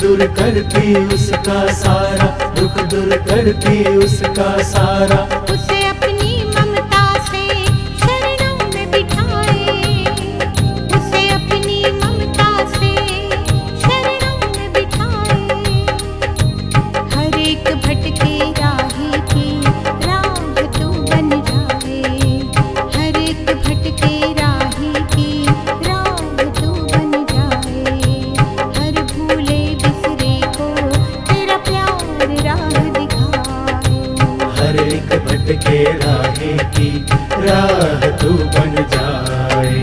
दूर करती उसका सारा, दुख दूर करती उसका सारा। उसे अपनी ममता से शरणों में बिठाए, उसे अपनी ममता से शरणों में बिठाए। हर एक भटके राही की राह तू बन जाए, हर एक भटके राही की राह तू बन जाए। हर भूले बिसरे को तेरा प्यार राह दिखाए, हर एक भटके राही की राह तू बन जाए।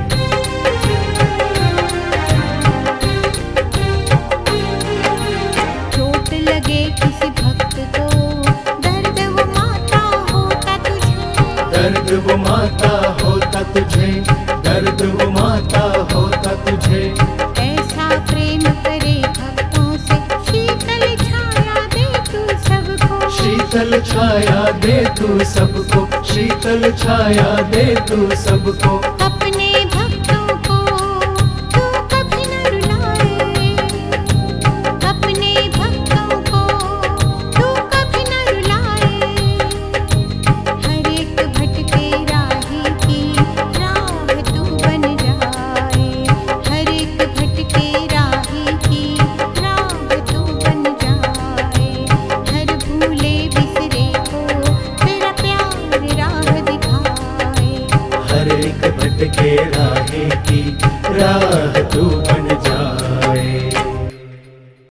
चोट लगे किसी भक्त को दर्द वो माता होता तुझे, दर्द वो माता होता तुझे, दर्द वो माता होता तुझे। ऐसा प्रेम करे भक्तों से शीतल छाया दे तू सबको, शीतल छाया दे तू सबको, शीतल छाया दे तू सबको। अपने भक्तों को तू कभी न रुलाए, अपने भक्तों को तू कभी न रुलाए। हर एक भटके राही की राह तू बन जाए, हर एक भटके राही की राह तू बन जाए। हर भूले बिसरे को तेरा प्यार राह दिखाए, हर एक भटके राही की राह तू